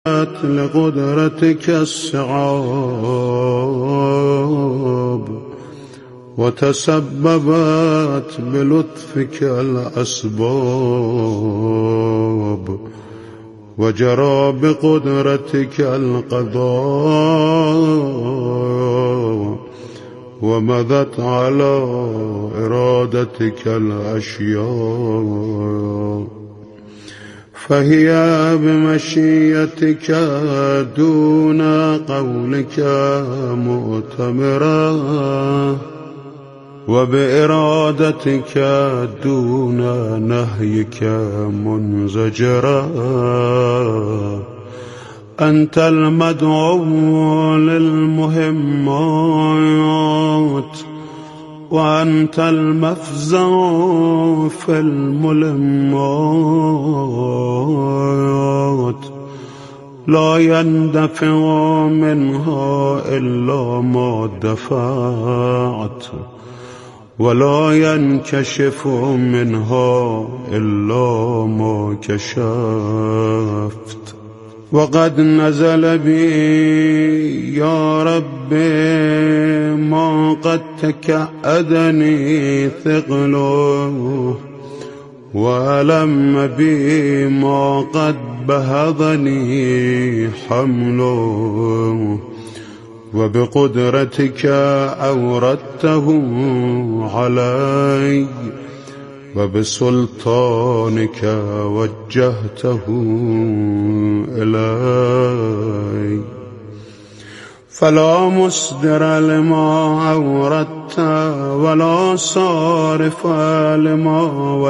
لقدرتك الصعاب وتسببت بلطفك الأسباب وجرى بقدرتك القضاء ومضت على إرادتك الأشياء فهي بمشيتك دون قولك مؤتمرة وبإرادتك دون نهيك منزجرة أنت المدعو للمهمات وأنت المفزع في الملمات لا يندفع منها إلا ما دفعت ولا ينكشف منها إلا ما كشفت وقد نزل بي يا ربي ما قد تكأدني ثقله وألم بي ما قد بهضني حمله وبقدرتك أوردته علي وبسلطانك وجهته إلي فلا مصدر لما أوردت ولا صارف لما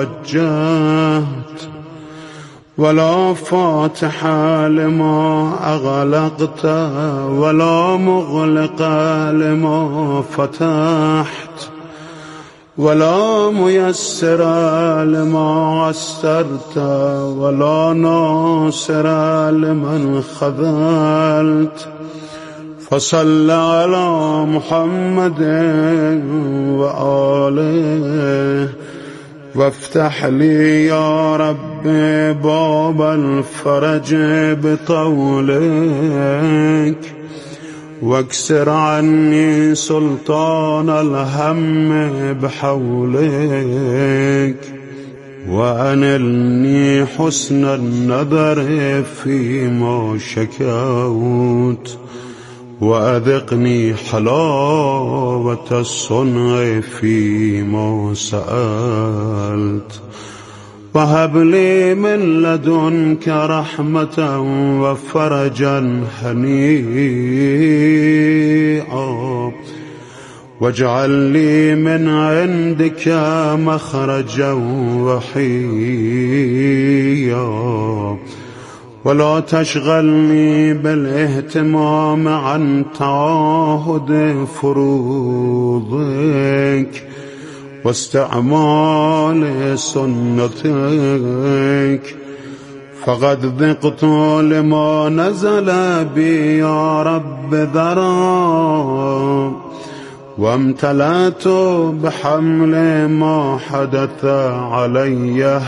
وجهت ولا فاتح لما أغلقت ولا مغلق لما فتحت ولا ميسر لما عسرت ولا ناصر لمن خذلت فصل على محمد وآله وافتح لي يا رب باب الفرج بطولك واكسر عني سلطان الهم بحولك وأنلني حسن النظر فيما شكوت وأذقني حلاوة الصنع فيما سألت وهب لي من لدنك رحمة وفرجا هنيئا واجعل لي من عندك مخرجا وحيا ولا تشغلني بالاهتمام عن تعاهد فروضك واستعمال سنتك فقد ذقت لما نزل بي يا رب ذرا وامتلأت بحمل ما حدث علي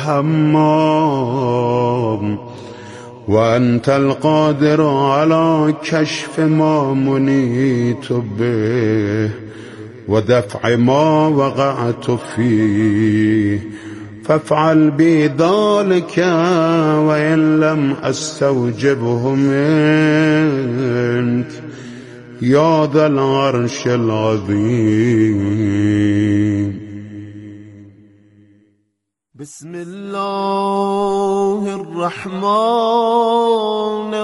همام وأنت القادر على كشف ما منيت به ودفع ما وقعت فيه فافعل بي ذلك وإن لم أستوجبه منك يا ذا العرش العظيم. بسم الله الرحمن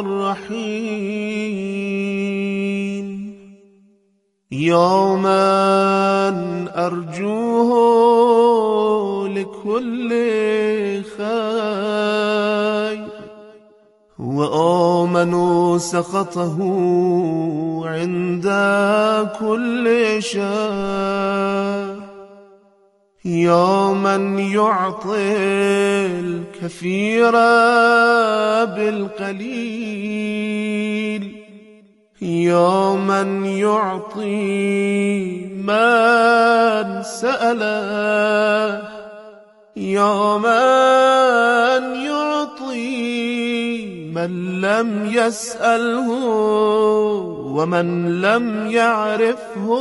الرحيم. يا من أرجوه لكل خير وآمنوا سخطه عند كل شر. يا من يعطي الكثير بالقليل. يا من يعطي من سأله. يا من يعطي من لم يسأله ومن لم يعرفه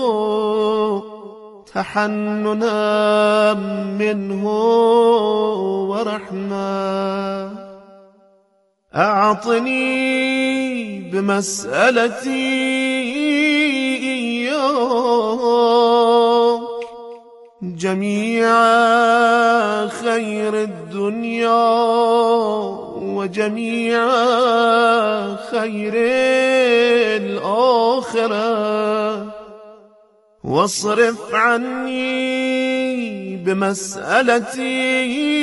تحننا منه ورحمة. أعطني بمسألتي إياك جميع خير الدنيا وجميع خير الآخرة، واصرف عني بمسألتي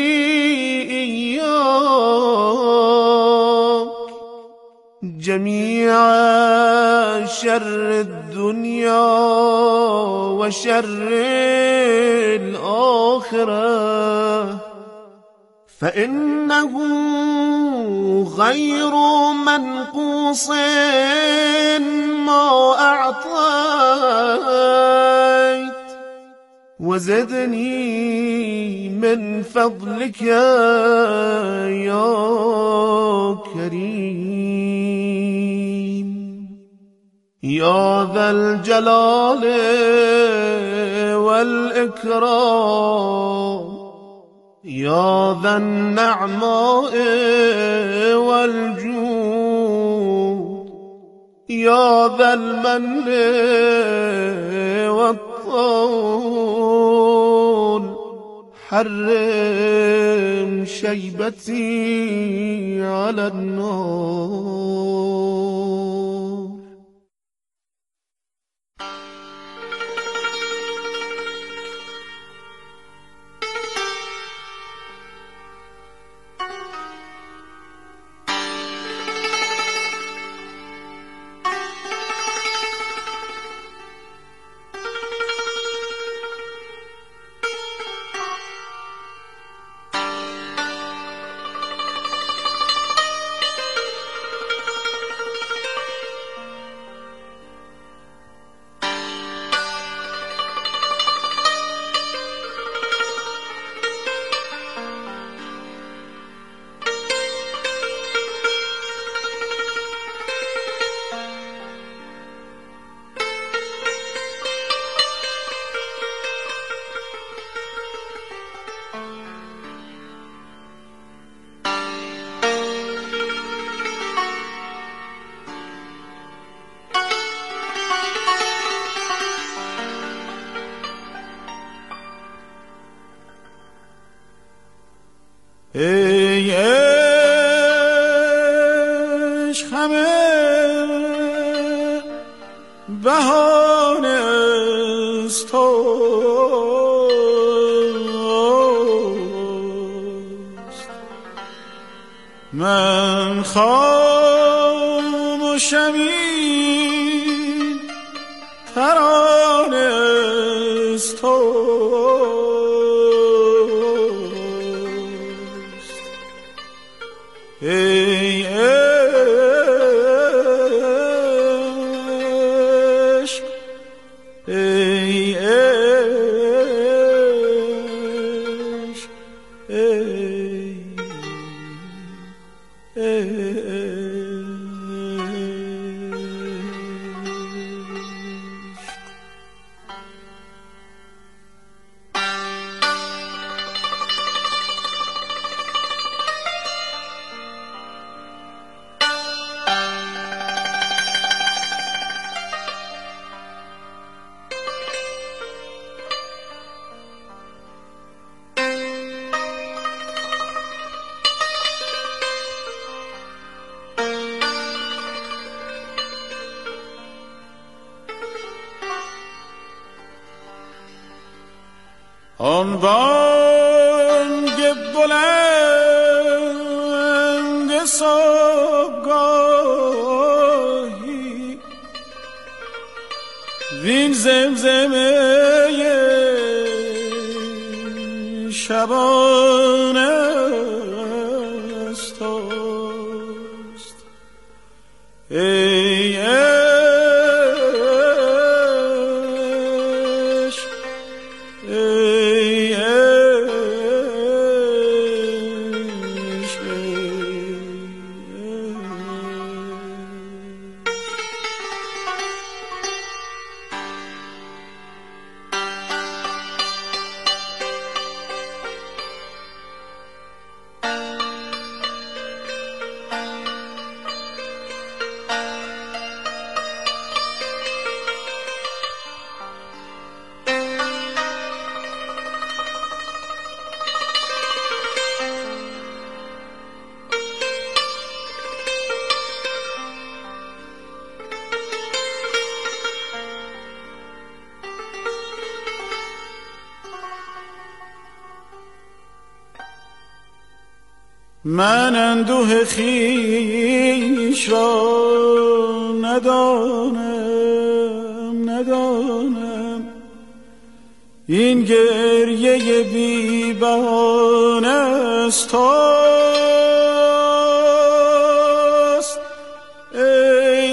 إياك جميع شر الدنيا وشر الآخرة، فإنه غير منقوص ما أعطيت، وزدني من فضلك يا كريم يا ذا الجلال والإكرام، يا ذا النعماء والجود، يا ذا المن والطول، حرم شيبتي على النار. ای عشق همه بهانه است توست، من خاموشم این ترانه است توست. ای عشق، ای عشق، ای آن بانگ بلند صبحگاهی وین زمزمه شبانه است توست. ای عشق، ای عشق، من اندوه خویش را ندانم این گریه بی بهانه است توست ای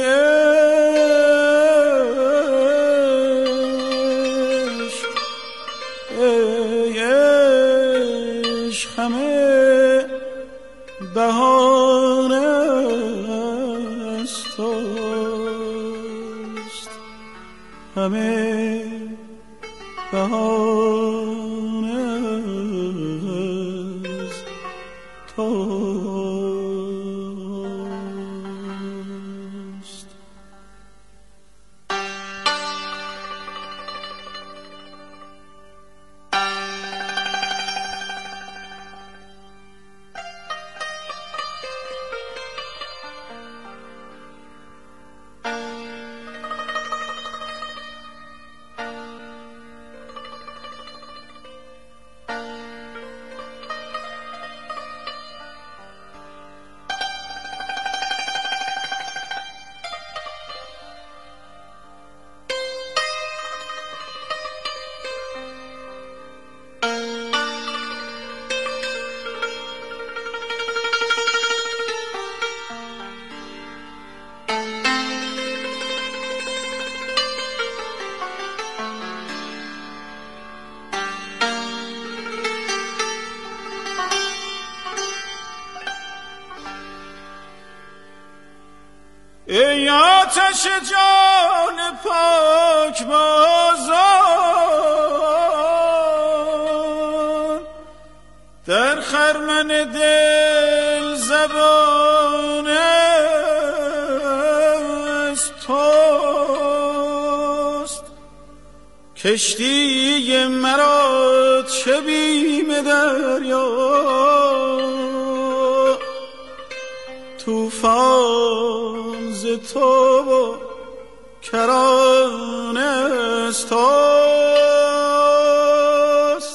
عشق همه بهانه است توست همه بهانه است توست ای آتش جان پاک بازان در خرمن دل زبان از توست کشتی مرا چه بیم دریا طوفان ز تو کرانه است توست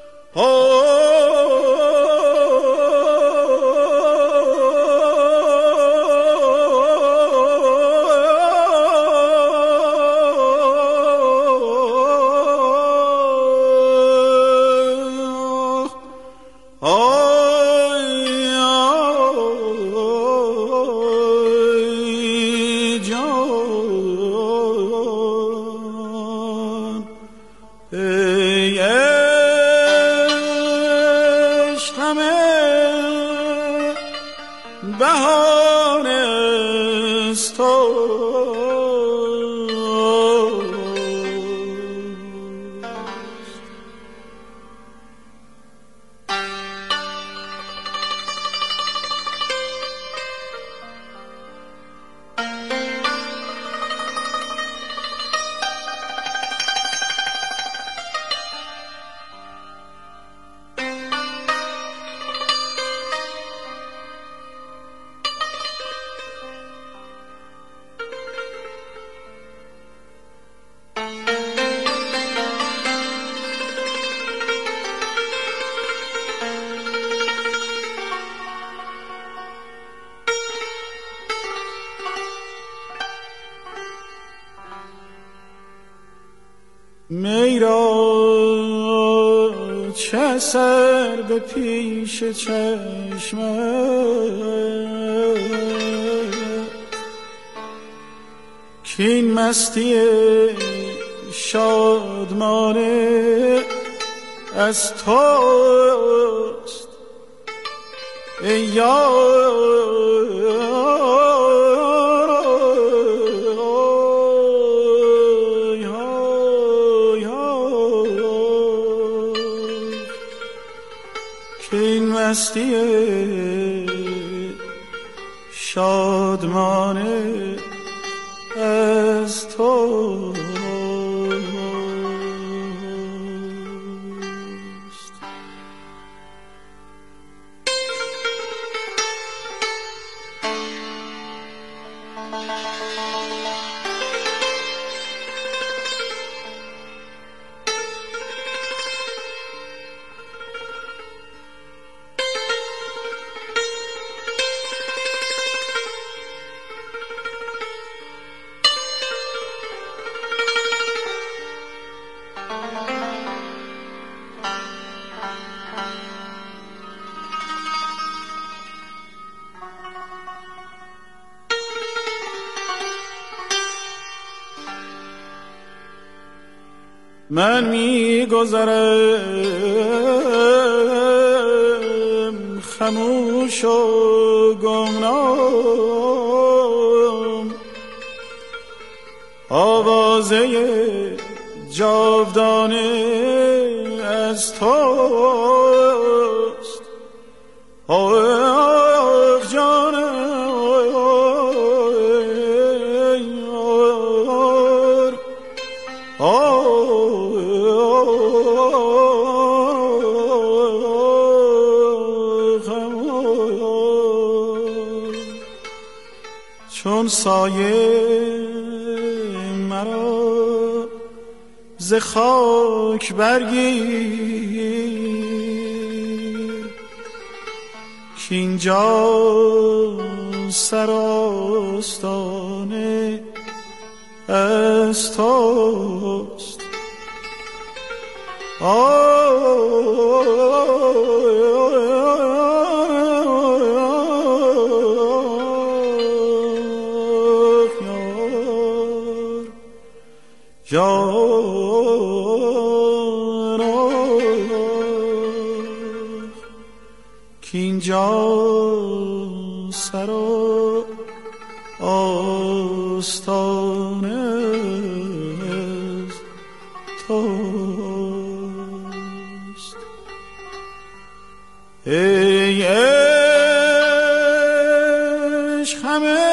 می را چه اثر به پیش چشمت کین مستی شادمانه از توست ای یار مستی شادمانه از توست من میگذرم خموش و گمنام، آوازه جاودانه از توست. آخ جانم چون سایه مرا ز خاک برگیر، کینجا سراستانه از توست. کینجا سرا آستانه از توست. ای عشق همه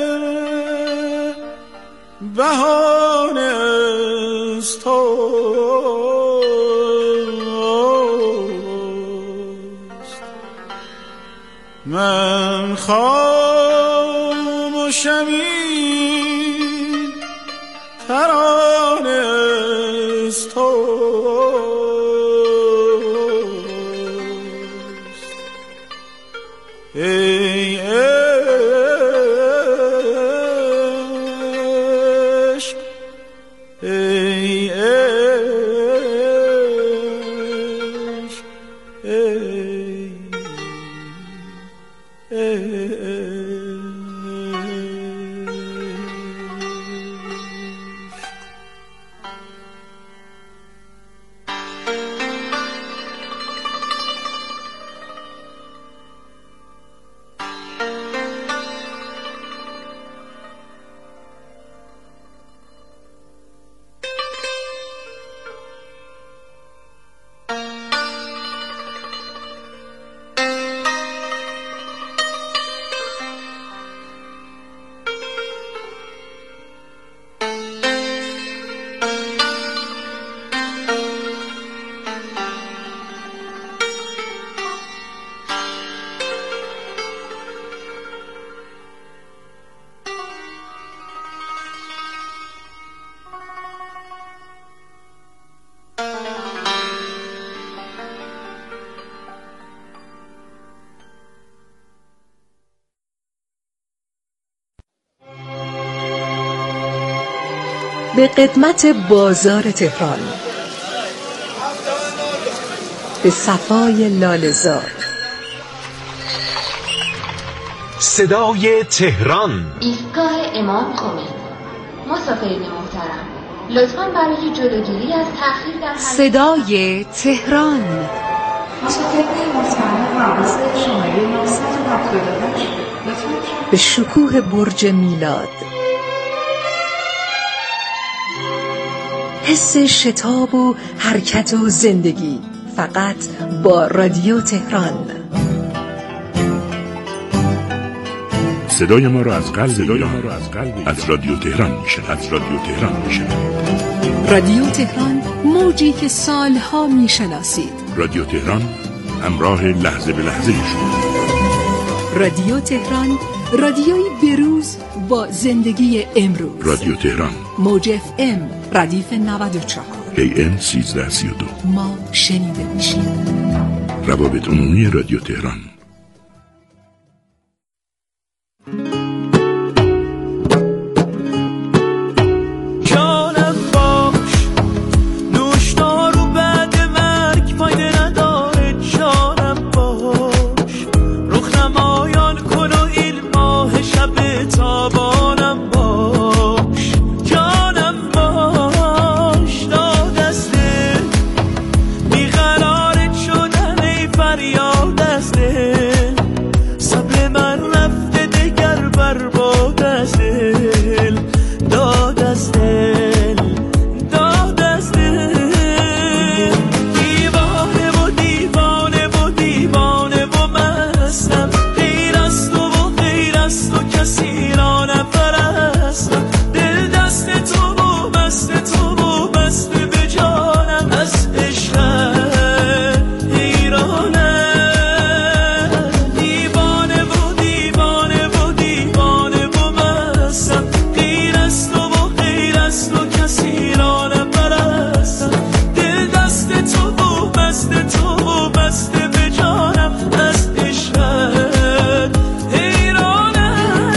بهانه از توست. من خاموشم این ترانه از توست. ای عشق، ای عشق، ای به قدمت بازار تهران، به صفای لاله‌زار، صدای تهران. ایستگاه امام خمینی. مسافرین محترم، لطفاً برای جلوگیری از تأخیر در صدای تهران. مسافرین محترم، حواس شماره 978 به شکوه برج میلاد، حس شتاب و حرکت و زندگی، فقط با رادیو تهران. صدای ما را از قلب ایران از رادیو تهران میشنوید. رادیو تهران، موجی که سالها میشناسید. رادیو تهران، همراه لحظه به لحظه شما. رادیو تهران، رادیوی بروز با زندگی امروز. رادیو تهران، موج FM ردیف 94 AM 1332. ما شنیده میشیم. روابط عمومی رادیو تهران. تابانم باش، جانم باش، داد است داد از دل، داد از دل، داد از دل. دیوانه و دیوانه و دیوانه و مستم، غیر از تو و غیر از تو کسی را نپرستم. دل دست تو و بست تو و بست به جانم، از عشقت حیرانم. دیوانه و دیوانه و دیوانه و مستم، غیر از تو و غیر از تو کسی را نپرستم. دل دست تو و بست تو و بست به جانم، از عشقت حیرانم.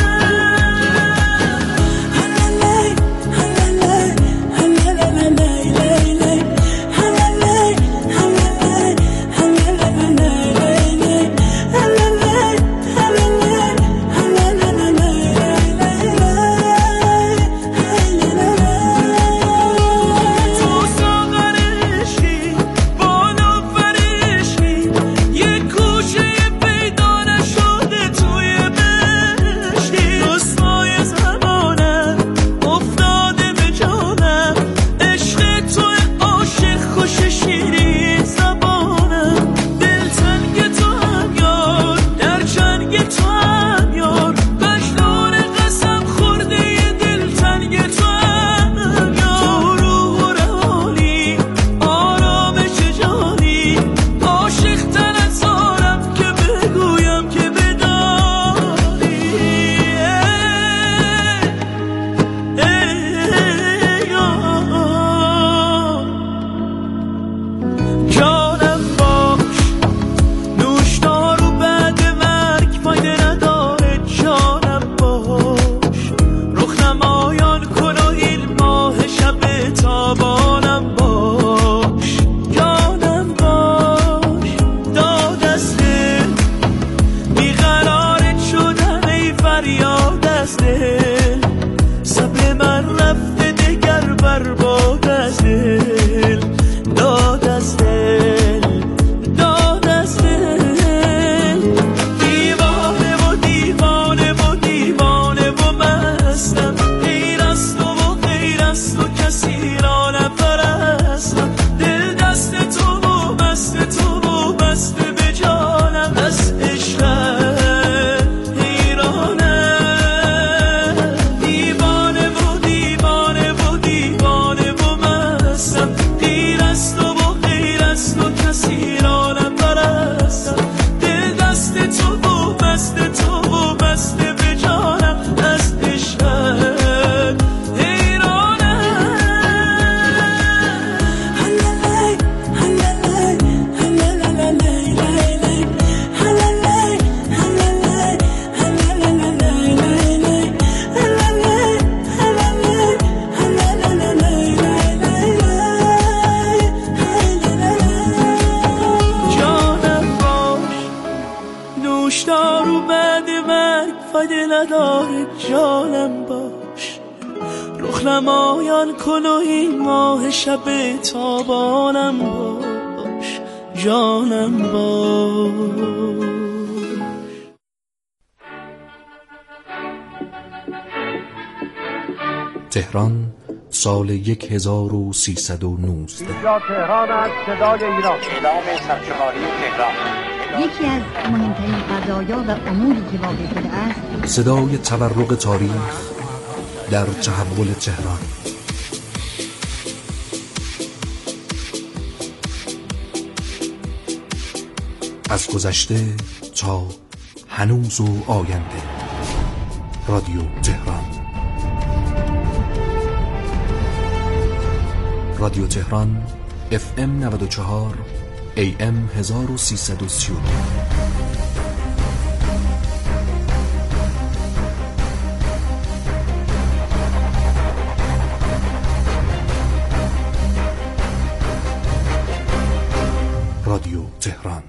تو ساغر عشقی، بانو فرشکی، یک گوشه پیدا نشده توی بهشتی. رسوای زمانم افتاده به جانم، عشق توی عاشق خوش شیرین زبانم. دل تنگ تو هم یار، در چنگ تو هم یار، مجنون قسم خورده ی دل تنگ تو هم یار. تو روح و روانی، آرامش جانی، عاشق تن از آنم که بگویم که بدانی. جانم باش، نوشدار و بعد مرگ فایده نداره. جانم باش، رخ نمایان کن و این ماه شب تابانم باش. جانم باش، داد از دل، بیقرارت شدم ای فریاد از دل. صبر من رفته دگر برباد از دل، داد از دل، داد از دل. دیوانه و دیوانه و دیوانه و مستم، غیر از تو و غیر از تو کسی را نپرستم. دل دست تو و بست تو و بست به جانم، از عشقت حیرانم. دیوانه و دیوانه و دیوانه و مستم، غیر از تو و غیر از تو کسی را نپرستم. دل دست تو و بست تو و بست به جانم، از عشقت حیرانم. جانم باش، نوشدار و بعد مرگ فایده نداره. جانم باش، رخ نمایان کن و این ماه شب تابانم باش. جانم باش. تهران سال 1319. اینجا تهران است، صدای ایران. اعلام سرشماری تهران. یکی از مهمترین قضایا و اموری که واقع شده است، صدای تورق تاریخ در تحول تهران. از گذشته تا هنوز و آینده. رادیو تهران. رادیو تهران FM 94 AM 1332. رادیو تهران.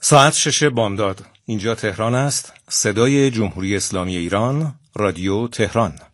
ساعت 6 بامداد. اینجا تهران است. صدای جمهوری اسلامی ایران، رادیو تهران.